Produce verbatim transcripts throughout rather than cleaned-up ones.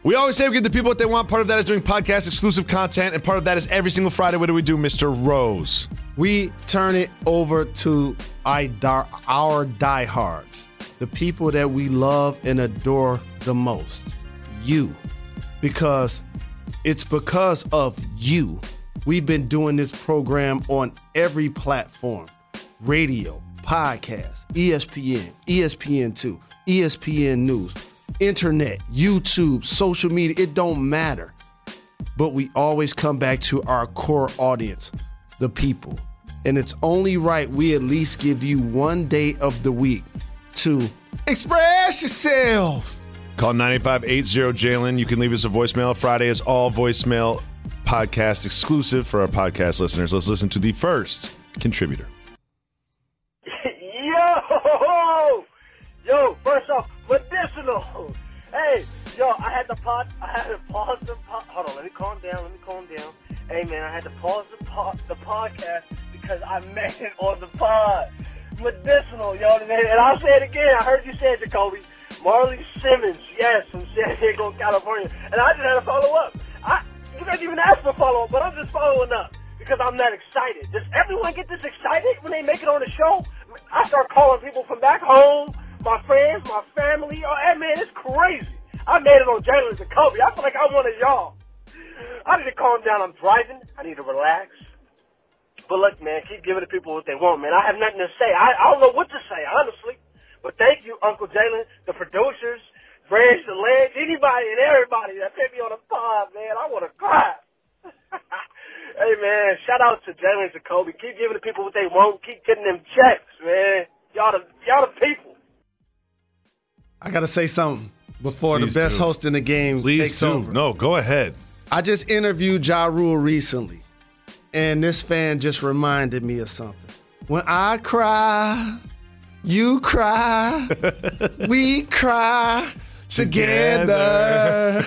We always say we give the people what they want. Part of that is doing podcast exclusive content, and part of that is every single Friday. What do we do, Mister Rose? We turn it over to our diehards, the people that we love and adore the most, you. Because it's because of you. We've been doing this program on every platform, radio, podcast, E S P N, E S P N two, E S P N News, internet, YouTube, social media, it don't matter. But we always come back to our core audience, the people. And it's only right we at least give you one day of the week to express yourself. Call nine eight five eight zero Jalen. You can leave us a voicemail. Friday is all voicemail podcast exclusive for our podcast listeners. Let's listen to the first contributor. Yo! Yo, first off, medicinal. Hey, yo, I had to pause, I had to pause the pod. Hold on, let me calm down, let me calm down. Hey, man, I had to pause the, pod, the podcast because I made it on the pod. Medicinal, yo, and I'll say it again. I heard you say it, Jacoby. Marley Simmons, yes, from San Diego, California. And I just had to follow up. I, you guys even asked for follow-up, but I'm just following up because I'm that excited. Does everyone get this excited when they make it on the show? I start calling people from back home, my friends, my family. Oh, hey, man, it's crazy. I made it on Jalen Jacoby. I feel like I'm one of y'all. I need to calm down. I'm driving. I need to relax. But look, man, keep giving the people what they want, man. I have nothing to say. I, I don't know what to say, honestly. But thank you, Uncle Jalen, the producers, Branch, the Ledge, anybody and everybody that put me on the pod, man. I want to cry. Hey, man, shout out to Jalen Jacoby. Keep giving the people what they want. Keep getting them checks, man. Y'all the, y'all the people. I got to say something before Please the best do. host in the game Please takes do. over. No, go ahead. I just interviewed Ja Rule recently, and this fan just reminded me of something. When I cry, you cry, we cry together.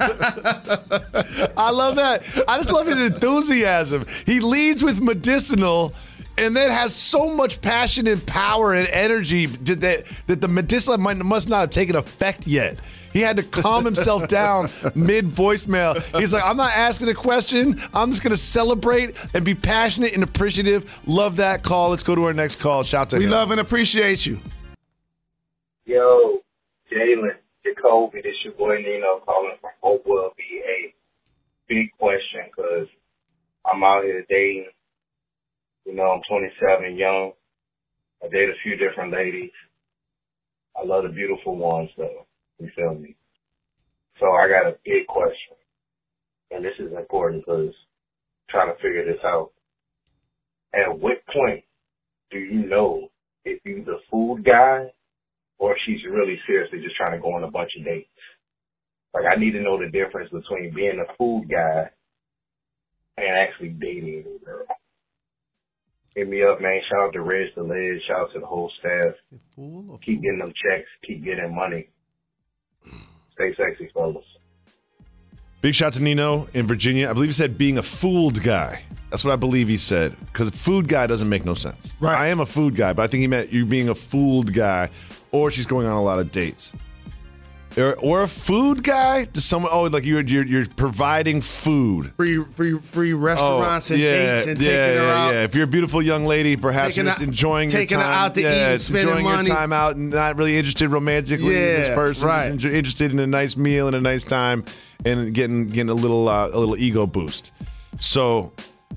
I love that. I just love his enthusiasm. He leads with medicinal and then has so much passion and power and energy that, that the medicinal might, must not have taken effect yet. He had to calm himself down mid-voicemail. He's like, I'm not asking a question. I'm just going to celebrate and be passionate and appreciative. Love that call. Let's go to our next call. Shout to we him. We love and appreciate you. Yo, Jalen, Jacoby, this your boy Nino calling from Hopewell, V A. Big question, because I'm out here dating. You know, I'm twenty-seven, young. I date a few different ladies. I love the beautiful ones, though. You feel me? So I got a big question. And this is important because I'm trying to figure this out. At what point do you know if you're the food guy or if she's really seriously just trying to go on a bunch of dates? Like, I need to know the difference between being a food guy and actually dating a girl. Hit me up, man. Shout out to Reg the Ledge. Shout out to the whole staff. Keep getting them checks. Keep getting money. Stay sexy, fellas. Big shout to Nino in Virginia. I believe he said being a fooled guy. That's what I believe he said. Because food guy doesn't make no sense. Right. I am a food guy, but I think he meant you being a fooled guy, or she's going on a lot of dates. Or, or a food guy? Does someone? Oh, like you're you're, you're providing food, free free free restaurants oh, and yeah, dates and yeah, taking her yeah, out. Yeah. If you're a beautiful young lady, perhaps taking you're just her, enjoying taking your time. her out to yeah, eat and spending enjoying money. your time out and not really interested romantically yeah, in this person. Right. Just interested in a nice meal and a nice time and getting getting a little uh, a little ego boost. So,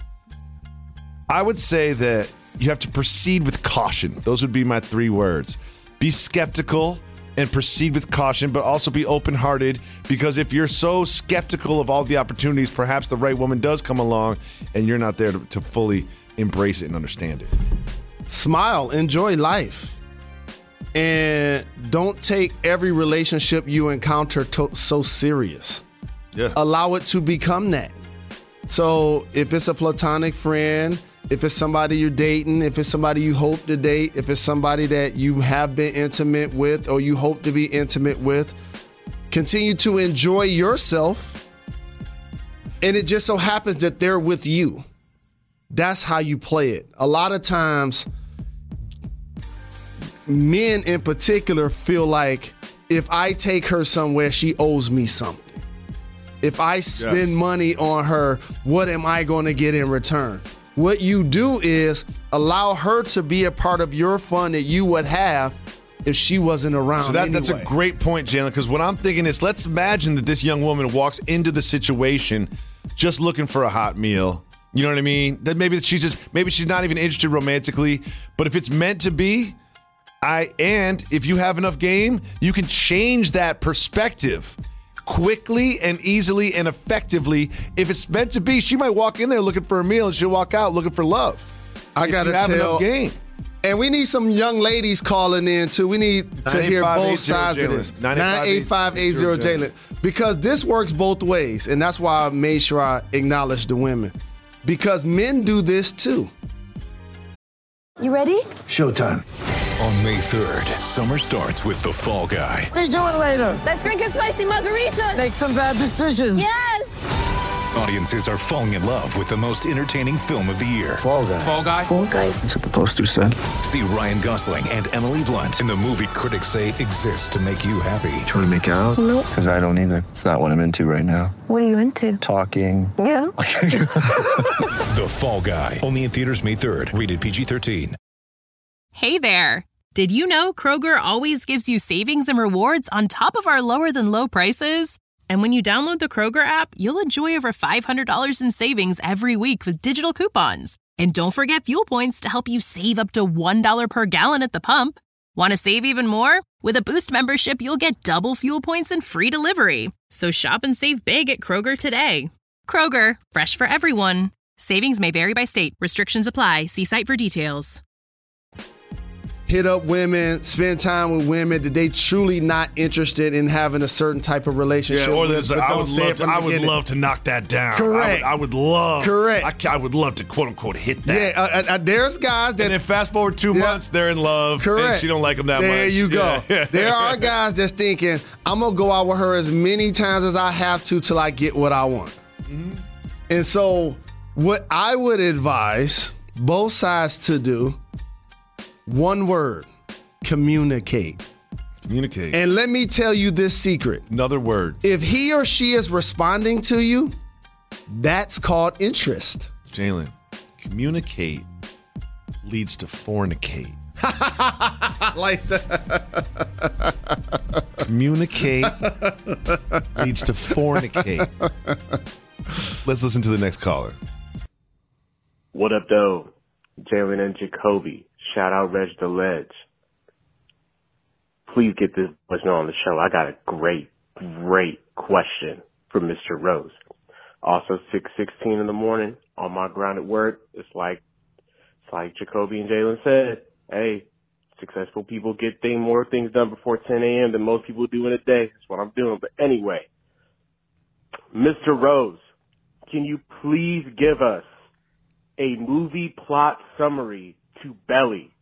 I would say that you have to proceed with caution. Those would be my three words. Be skeptical and proceed with caution, but also be open-hearted, because if you're so skeptical of all the opportunities, perhaps the right woman does come along and you're not there to, to fully embrace it and understand it. Smile, enjoy life, and don't take every relationship you encounter to- so serious. Yeah. Allow it to become that. So if it's a platonic friend, if it's somebody you're dating, if it's somebody you hope to date, if it's somebody that you have been intimate with or you hope to be intimate with, continue to enjoy yourself. And it just so happens that they're with you. That's how you play it. A lot of times, men in particular feel like if I take her somewhere, she owes me something. if I spend Yes. money on her, what am I going to get in return? What you do is allow her to be a part of your fun that you would have if she wasn't around. So that, anyway. that's a great point, Jalen, because what I'm thinking is, let's imagine that this young woman walks into the situation just looking for a hot meal. You know what I mean? That maybe she's just maybe she's not even interested romantically, but if it's meant to be, I and if you have enough game, you can change that perspective quickly and easily and effectively. If it's meant to be, she might walk in there looking for a meal and she'll walk out looking for love. I If gotta you have tell. enough game. And we need some young ladies calling in too. We need to hear both sides of this. nine eight five eight zero Jalen. Because this works both ways. And that's why I made sure I acknowledge the women. Because men do this too. You ready? Showtime. On May third, summer starts with The Fall Guy. Let's do it later. Let's drink a spicy margarita. Make some bad decisions. Yes. Audiences are falling in love with the most entertaining film of the year. Fall guy. Fall Guy. Fall guy. That's what the poster said. See Ryan Gosling and Emily Blunt in the movie critics say exists to make you happy. Trying to make it out? Nope. Because I don't either. It's not what I'm into right now. What are you into? Talking. Yeah. The Fall Guy. Only in theaters May third. Rated P G thirteen. Hey there. Did you know Kroger always gives you savings and rewards on top of our lower than low prices? And when you download the Kroger app, you'll enjoy over five hundred dollars in savings every week with digital coupons. And don't forget fuel points to help you save up to one dollar per gallon at the pump. Want to save even more? With a Boost membership, you'll get double fuel points and free delivery. So shop and save big at Kroger today. Kroger, fresh for everyone. Savings may vary by state. Restrictions apply. See site for details. Hit up women, spend time with women that they truly not interested in having a certain type of relationship Yeah, or with. there's but a- I don't would say love it to. from the I would beginning. love to knock that down. Correct. I would, I would love. Correct. I, ca- I would love to quote unquote hit that. Yeah, uh, uh, there's guys that. And then fast forward two Yeah. months, they're in love. Correct. And she don't like him that there much. There you go. Yeah. There are guys that's thinking, I'm going to go out with her as many times as I have to till I get what I want. Mm-hmm. And so, what I would advise both sides to do, one word, communicate. Communicate. And let me tell you this secret. Another word. If he or she is responding to you, that's called interest. Jalen, communicate leads to fornicate. I like that. Communicate leads to fornicate. Let's listen to the next caller. What up, though? Jalen and Jacoby. Shout out Reg the Ledge. Please get this person on the show. I got a great, great question for Mister Rose. Also, six sixteen in the morning on my grind at work. It's like, it's like Jacoby and Jalen said. Hey, successful people get thing, more things done before ten a.m. than most people do in a day. That's what I'm doing. But anyway, Mister Rose, can you please give us a movie plot summary to Belly?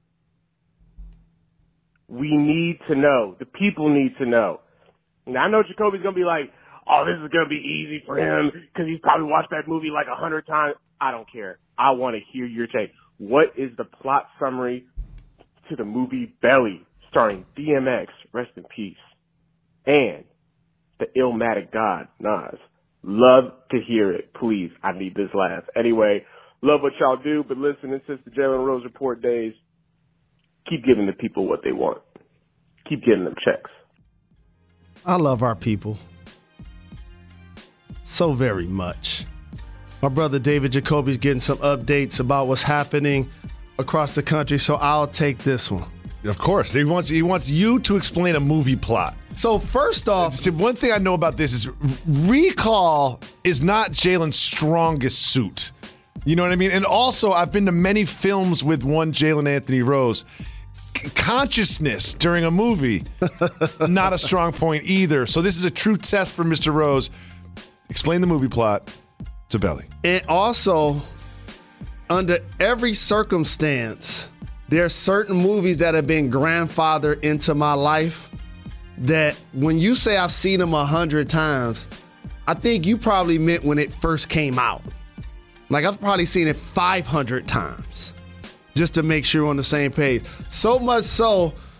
We need to know. The people need to know. Now, I know Jacoby's going to be like, oh, this is going to be easy for him because he's probably watched that movie like a hundred times. I don't care. I want to hear your take. What is the plot summary to the movie Belly starring D M X, rest in peace, and the Illmatic God, Nas? Love to hear it. Please. I need this laugh. Anyway, love what y'all do, but listen, since the Jalen Rose Report days, keep giving the people what they want. Keep getting them checks. I love our people so very much. My brother David Jacoby's getting some updates about what's happening across the country, so I'll take this one. Of course. He wants he wants you to explain a movie plot. So first off, See, one thing I know about this is recall is not Jalen's strongest suit. You know what I mean? And also, I've been to many films with one Jalen Anthony Rose. C- consciousness during a movie, not a strong point either. So this is a true test for Mister Rose. Explain the movie plot to Belly. and also, under every circumstance, there are certain movies that have been grandfathered into my life that when you say I've seen them a hundred times, I think you probably meant when it first came out. Like I've probably seen it five hundred times just to make sure we're on the same page. So much so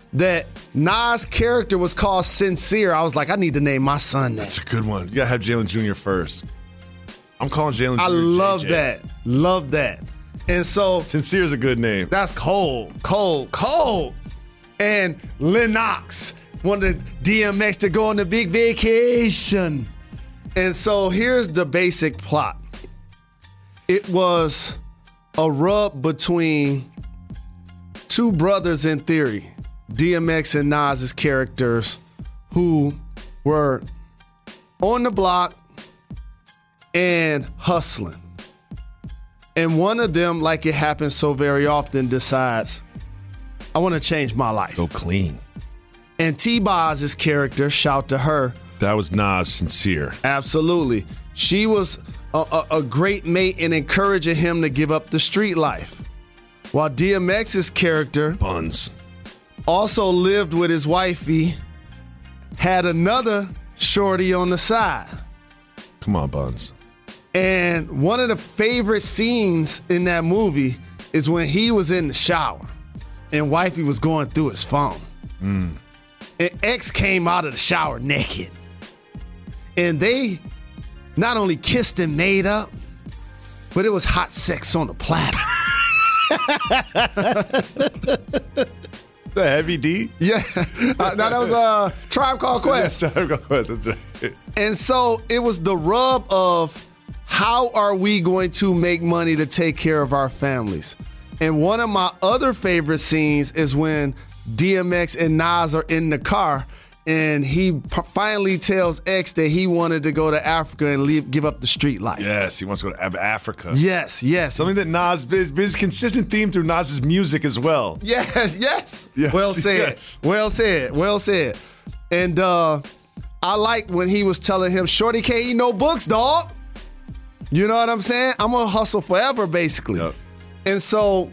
that Nas' character was called Sincere, I was like, I need to name my son that. That's a good one. You gotta have Jalen Junior first. I'm calling Jalen Junior I love J J. that. Love that. And so Sincere is a good name. That's cold, cold, cold. And Lennox wanted D M X to go on the big vacation. And so here's the basic plot. It was a rub between two brothers in theory, D M X and Nas's characters, who were on the block and hustling. And one of them, like it happens so very often, decides, I want to change my life. Go clean. And T-Boz's character, shout to her. That was Nas Sincere. Absolutely. She was a, a, a great mate in encouraging him to give up the street life. While D M X's character, Buns, also lived with his wifey, had another shorty on the side. Come on, Buns. And one of the favorite scenes in that movie is when he was in the shower and wifey was going through his phone. Mm. And X came out of the shower naked. And they not only kissed and made up, but it was hot sex on the platter. The Heavy D? Yeah. Uh, no, that was a uh, Tribe Called Quest. Tribe Called Quest, that's right. And so it was the rub of how are we going to make money to take care of our families? And one of my other favorite scenes is when D M X and Nas are in the car and he p- finally tells X that he wanted to go to Africa and leave, give up the street life. Yes, he wants to go to Ab- Africa. Yes, yes. Something that Nas, been been consistent theme through Nas's music as well. Yes, yes. Yes, well said. yes. Well said. Well said. And uh, I like when he was telling him, Shorty can't eat no books, dog. You know what I'm saying? I'm going to hustle forever, basically. Yep. And so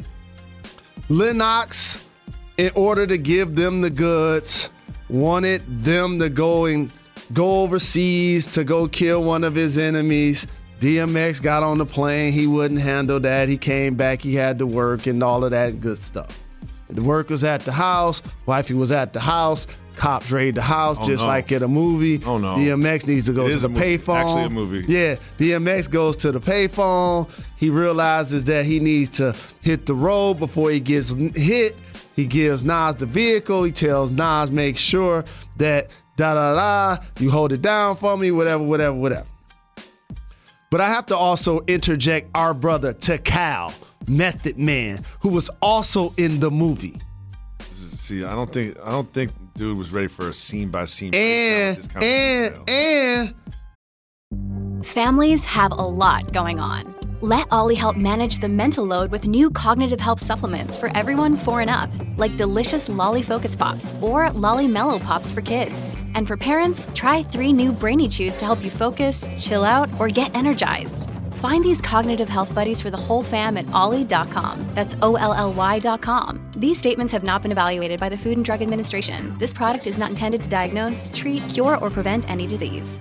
Lennox, in order to give them the goods, wanted them to go and go overseas to go kill one of his enemies. D M X got on the plane. He wouldn't handle that. He came back. He had to work and all of that good stuff. The work was at the house. Wifey was at the house. Cops raid the house, Oh, just no. like in a movie. Oh, no. D M X needs to go It to is the a movie. payphone. Actually a movie. Yeah, D M X goes to the payphone. He realizes that he needs to hit the road before he gets hit. He gives Nas the vehicle. He tells Nas, make sure that da-da-da, you hold it down for me, whatever, whatever, whatever. But I have to also interject our brother, Tikal, Method Man, who was also in the movie. See, I don't think I don't think dude was ready for a scene by scene. And, breakdown of this kind of and, detail. and... Families have a lot going on. Let Ollie help manage the mental load with new cognitive help supplements for everyone four and up, like delicious Lolly Focus Pops or Lolly Mellow Pops for kids. And for parents, try three new Brainy Chews to help you focus, chill out, or get energized. Find these cognitive health buddies for the whole fam at ollie dot com. That's O L L Y dot com. These statements have not been evaluated by the Food and Drug Administration. This product is not intended to diagnose, treat, cure, or prevent any disease.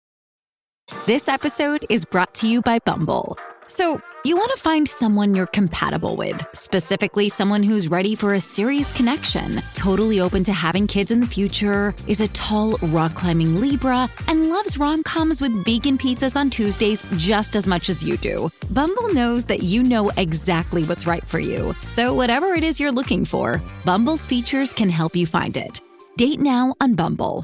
This episode is brought to you by Bumble. So, you want to find someone you're compatible with, specifically someone who's ready for a serious connection, totally open to having kids in the future, is a tall, rock-climbing Libra, and loves rom-coms with vegan pizzas on Tuesdays just as much as you do. Bumble knows that you know exactly what's right for you. So whatever it is you're looking for, Bumble's features can help you find it. Date now on Bumble.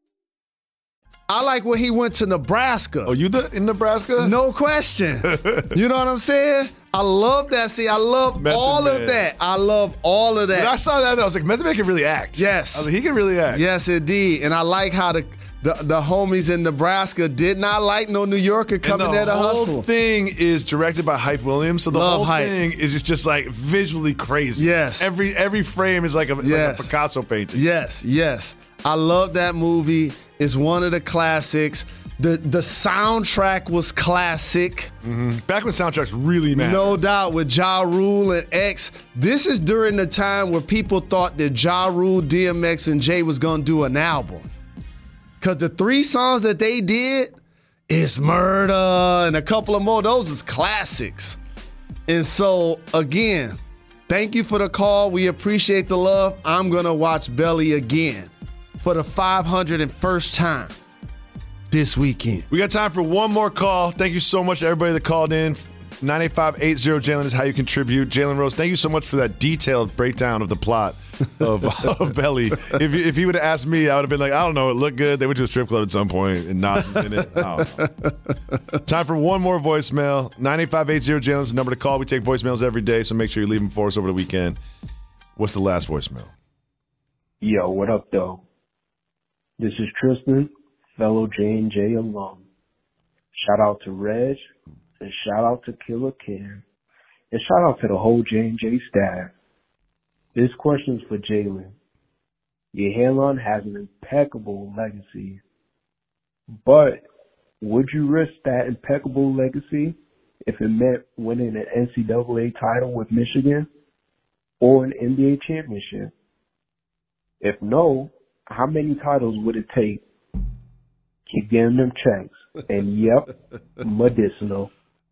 I like when he went to Nebraska. Oh, you the in Nebraska? No question. You know what I'm saying? I love that scene. I love Method all Man. of that. I love all of that. When I saw that, I was like, Method Man can really act. Yes. I was like, he can really act. Yes, indeed. And I like how the the, the homies in Nebraska did not like no New Yorker coming and the there to whole hustle. thing is directed by Hype Williams, so the Love whole Hype. thing is just, just like visually crazy. Yes. Every every frame is like a, Yes. like a Picasso painting. Yes, yes. I love that movie. It's one of the classics. The the soundtrack was classic. Mm-hmm. Back when soundtracks really mattered. No doubt, with Ja Rule and X. This is during the time where people thought that Ja Rule, D M X, and Jay was going to do an album. Because the three songs that they did, It's Murder and a couple of more, those is classics. And so, again, Thank you for the call. We appreciate the love. I'm going to watch Belly again for the five hundred first time this weekend. We got time for one more call. Thank you so much to everybody that called in. nine eight five eight zero Jalen is how you contribute. Jalen Rose, thank you so much for that detailed breakdown of the plot of, of Belly. If you, if he would have asked me, I would have been like, I don't know, it looked good. They went to a strip club at some point and Nas was in it. I don't know. Time for one more voicemail. nine eight five eight zero Jalen is the number to call. We take voicemails every day, so make sure you leave them for us over the weekend. What's the last voicemail? Yo, what up, though? This is Tristan, fellow J and J alum. Shout out to Reg. And shout out to Killer Cam. And shout out to the whole J and J staff. This question's for Jalen. Your hairline has an impeccable legacy. But would you risk that impeccable legacy if it meant winning an N C double A title with Michigan or an N B A championship? If no, how many titles would it take? Keep getting them checks. And yep, medicinal.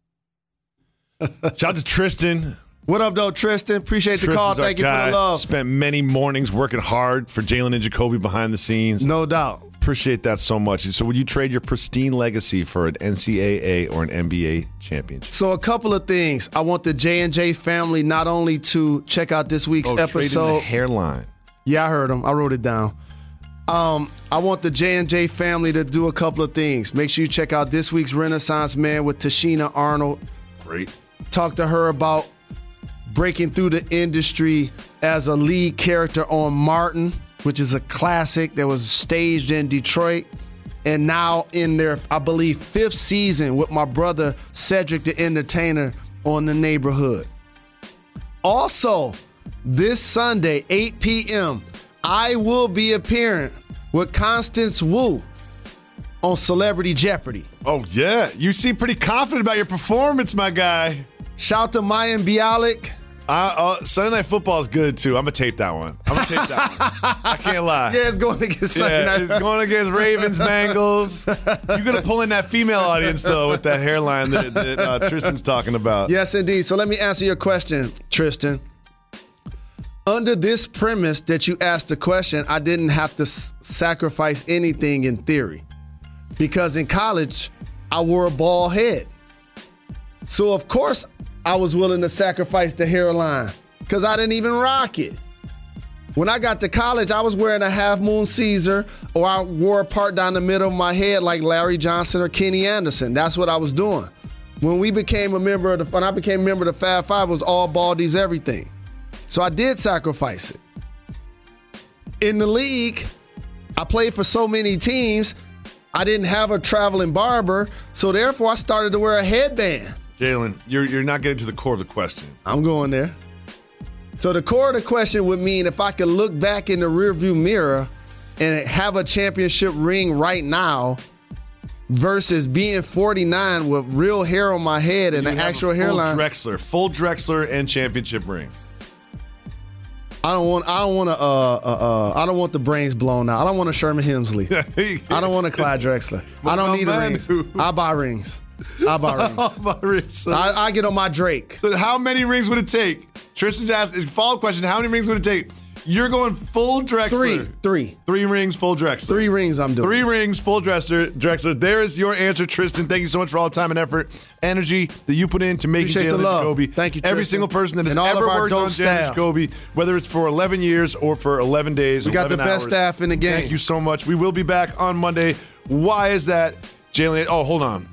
Shout out to Tristan. What up, though, Tristan? Appreciate the Tristan's call. our Thank you guy. for the love. Spent many mornings working hard for Jalen and Jacoby behind the scenes. No doubt. Appreciate that so much. So would you trade your pristine legacy for an N C double A or an N B A championship? So a couple of things. I want the J and J family not only to check out this week's oh, episode. The hairline. Yeah, I heard him. I wrote it down. Um, I want the J and J family to do a couple of things. Make sure you check out this week's Renaissance Man with Tashina Arnold. Great. Talk to her about breaking through the industry as a lead character on Martin, which is a classic that was staged in Detroit. And now in their, I believe, fifth season with my brother Cedric the Entertainer on The Neighborhood. Also, this Sunday, eight p.m., I will be appearing with Constance Wu on Celebrity Jeopardy. Oh, yeah. You seem pretty confident about your performance, my guy. Shout to Mayim Bialik. Uh, uh, Sunday Night Football is good, too. I'm going to tape that one. I'm going to tape that one. I can't lie. Yeah, it's going against Sunday yeah, Night. It's going against Ravens, Bengals. You're going to pull in that female audience, though, with that hairline that, that uh, Tristan's talking about. Yes, indeed. So let me answer your question, Tristan. Under this premise that you asked the question, I didn't have to s- sacrifice anything in theory. Because in college, I wore a bald head. So, of course, I was willing to sacrifice the hairline because I didn't even rock it. When I got to college, I was wearing a half moon Caesar, or I wore a part down the middle of my head like Larry Johnson or Kenny Anderson. That's what I was doing. When we became a member of the, when I became a member of the Fab Five, it was all baldies, everything. So I did sacrifice it. In the league, I played for so many teams, I didn't have a traveling barber, so therefore I started to wear a headband. Jalen, you're you're not getting to the core of the question. I'm going there. So the core of the question would mean if I could look back in the rearview mirror and have a championship ring right now versus being forty-nine with real hair on my head and an actual full hairline. Drexler, full Drexler and championship ring. I don't want. I don't want to. Uh, uh, uh, I don't want the brains blown out. I don't want a Sherman Hemsley. I don't want a Clyde Drexler. I don't need a rings. I buy rings. I buy rings. I'll buy rings. I, I get on my Drake. So how many rings would it take? Tristan's asked his follow-up question: how many rings would it take? You're going full Drexler. Three. Three. Three rings, full Drexler. Three rings I'm doing. Three rings, full Drexler. Drexler. There is your answer, Tristan. Thank you so much for all the time and effort, energy that you put into making Appreciate the Jalen love. Jacoby. Thank you, Every Tristan. single person that has And all ever of our worked dope on Jalen staff. Jacoby, whether it's for eleven years or for eleven days, We got the eleven best hours. staff in the game. Thank you so much. We will be back on Monday. Why is that, Jalen? Oh, hold on.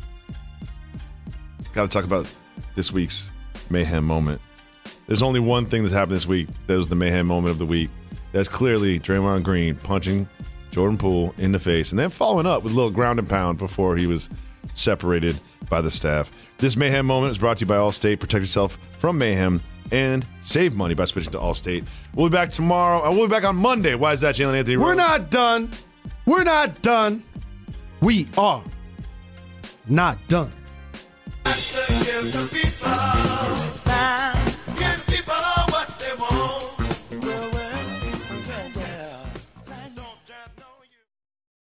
Got to talk about this week's mayhem moment. There's only one thing that's happened this week that was the mayhem moment of the week. That's clearly Draymond Green punching Jordan Poole in the face and then following up with a little ground and pound before he was separated by the staff. This mayhem moment is brought to you by Allstate. Protect yourself from mayhem and save money by switching to Allstate. We'll be back tomorrow. Uh, we'll be back on Monday. Why is that, Jalen Anthony? We're not done. We're not done. We are not done. Give the people